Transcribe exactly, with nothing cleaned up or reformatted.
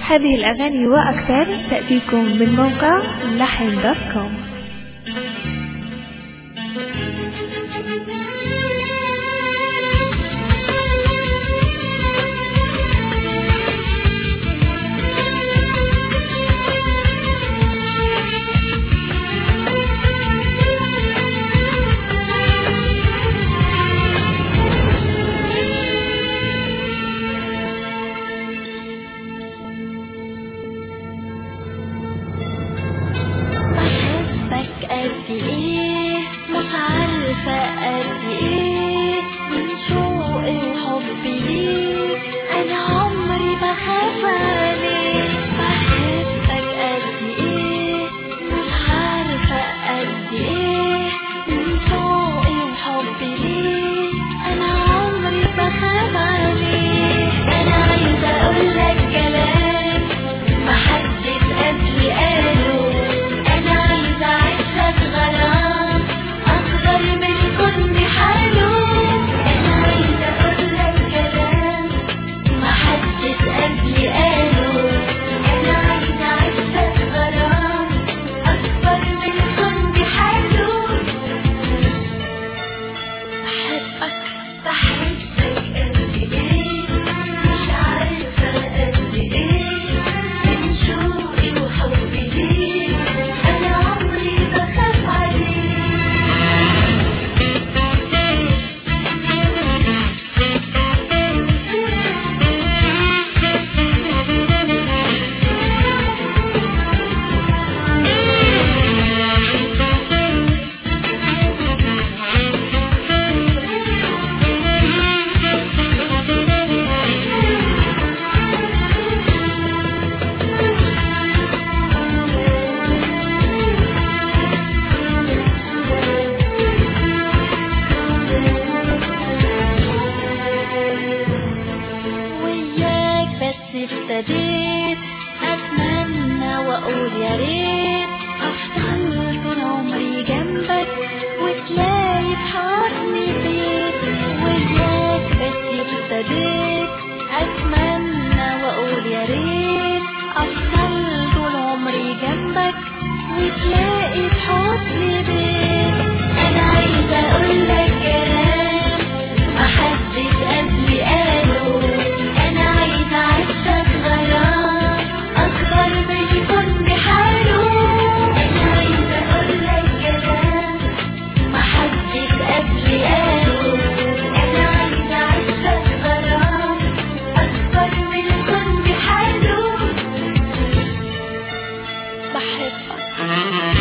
هذه الأغاني وأكثر تأتيكم من موقع لحن دوت كوم. قد ايه مش عارفة قد ايه من شوقي وحبي ليك انا عمري بخاف عليك. بحبك قد ايه مش عارفة قد ايه من شوقي وحبي ليك انا عمري بخاف عليك. انا عايزة اقولك كلام محدش قبلي قاله. ابتديت اتمنى واقول يا ريت افضل طول عمري جنبك وتلاقي في حضني بيت. وياك بس ابتديت اتمنى واقول يا ريت افضل طول عمري جنبك وتلاقي في حضني بيت. انا عايزه اقولك كلام محدش قبلي قاله. انا عايزه اعيشك غرام اكبر من يكون بحاله. انا عايزه اقولك كلام محدش قبلي قاله. انا عايزه اعيشك غرام اكبر من يكون بحاله. بحبك